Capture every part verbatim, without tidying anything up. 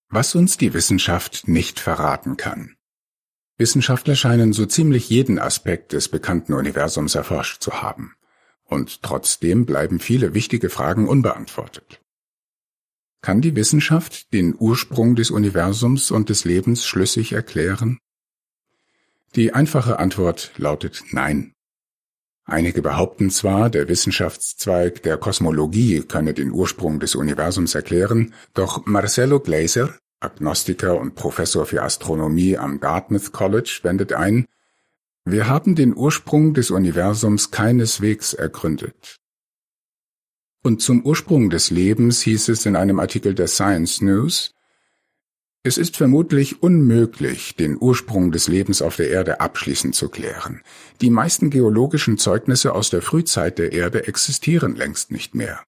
Was uns die Wissenschaft nicht verraten kann. Wissenschaftler scheinen so ziemlich jeden Aspekt des bekannten Universums erforscht zu haben. Und trotzdem bleiben viele wichtige Fragen unbeantwortet. Kann die Wissenschaft den Ursprung des Universums und des Lebens schlüssig erklären? Die einfache Antwort lautet Nein. Einige behaupten zwar, der Wissenschaftszweig der Kosmologie könne den Ursprung des Universums erklären, doch Marcelo Gleiser, Agnostiker und Professor für Astronomie am Dartmouth College, wendet ein: Wir haben den Ursprung des Universums keineswegs ergründet. Und zum Ursprung des Lebens hieß es in einem Artikel der Science News: Es ist vermutlich unmöglich, den Ursprung des Lebens auf der Erde abschließend zu klären. Die meisten geologischen Zeugnisse aus der Frühzeit der Erde existieren längst nicht mehr.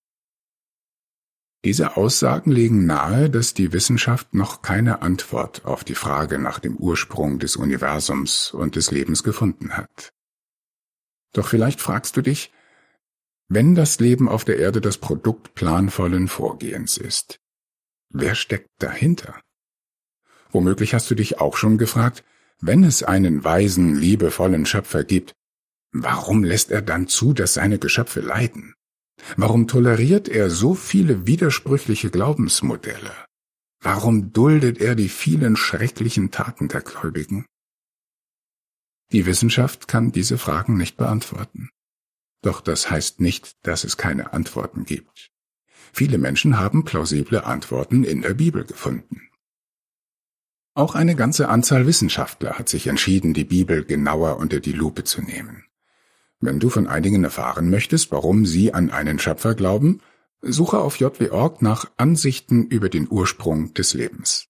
Diese Aussagen legen nahe, dass die Wissenschaft noch keine Antwort auf die Frage nach dem Ursprung des Universums und des Lebens gefunden hat. Doch vielleicht fragst du dich, wenn das Leben auf der Erde das Produkt planvollen Vorgehens ist, wer steckt dahinter? Womöglich hast du dich auch schon gefragt, wenn es einen weisen, liebevollen Schöpfer gibt, warum lässt er dann zu, dass seine Geschöpfe leiden? Warum toleriert er so viele widersprüchliche Glaubensmodelle? Warum duldet er die vielen schrecklichen Taten der Gläubigen? Die Wissenschaft kann diese Fragen nicht beantworten. Doch das heißt nicht, dass es keine Antworten gibt. Viele Menschen haben plausible Antworten in der Bibel gefunden. Auch eine ganze Anzahl Wissenschaftler hat sich entschieden, die Bibel genauer unter die Lupe zu nehmen. Wenn du von einigen erfahren möchtest, warum sie an einen Schöpfer glauben, suche auf j w punkt org nach Ansichten über den Ursprung des Lebens.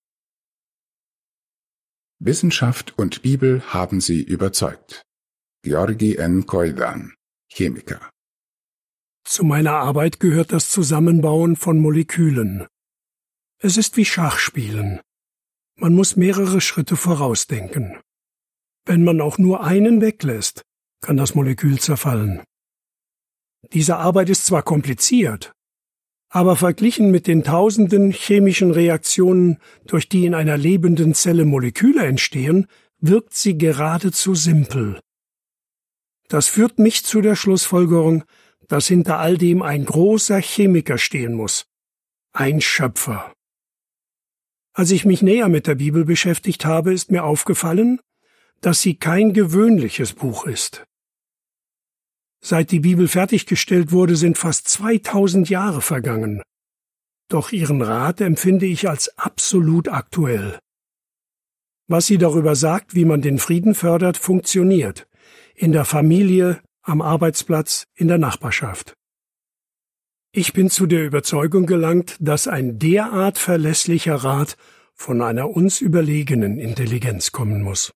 Wissenschaft und Bibel haben sie überzeugt. Georgi N. Koidan, Chemiker. Zu meiner Arbeit gehört das Zusammenbauen von Molekülen. Es ist wie Schachspielen. Man muss mehrere Schritte vorausdenken. Wenn man auch nur einen weglässt, kann das Molekül zerfallen. Diese Arbeit ist zwar kompliziert, aber verglichen mit den tausenden chemischen Reaktionen, durch die in einer lebenden Zelle Moleküle entstehen, wirkt sie geradezu simpel. Das führt mich zu der Schlussfolgerung, dass hinter all dem ein großer Chemiker stehen muss, ein Schöpfer. Als ich mich näher mit der Bibel beschäftigt habe, ist mir aufgefallen, dass sie kein gewöhnliches Buch ist. Seit die Bibel fertiggestellt wurde, sind fast zweitausend Jahre vergangen. Doch ihren Rat empfinde ich als absolut aktuell. Was sie darüber sagt, wie man den Frieden fördert, funktioniert. In der Familie, am Arbeitsplatz, in der Nachbarschaft. Ich bin zu der Überzeugung gelangt, dass ein derart verlässlicher Rat von einer uns überlegenen Intelligenz kommen muss.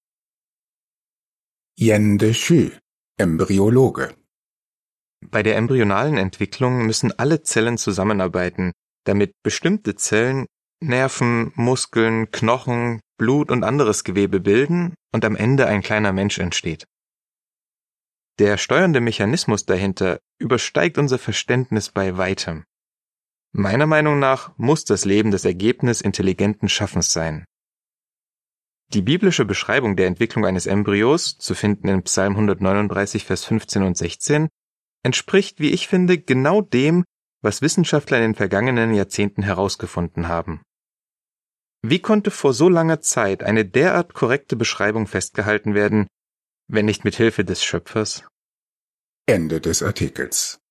Yen de Shu, Embryologe. Bei der embryonalen Entwicklung müssen alle Zellen zusammenarbeiten, damit bestimmte Zellen Nerven, Muskeln, Knochen, Blut und anderes Gewebe bilden und am Ende ein kleiner Mensch entsteht. Der steuernde Mechanismus dahinter übersteigt unser Verständnis bei weitem. Meiner Meinung nach muss das Leben das Ergebnis intelligenten Schaffens sein. Die biblische Beschreibung der Entwicklung eines Embryos, zu finden in Psalm hundertneununddreißig, Vers fünfzehn und sechzehn, entspricht, wie ich finde, genau dem, was Wissenschaftler in den vergangenen Jahrzehnten herausgefunden haben. Wie konnte vor so langer Zeit eine derart korrekte Beschreibung festgehalten werden, wenn nicht mit Hilfe des Schöpfers? Ende des Artikels.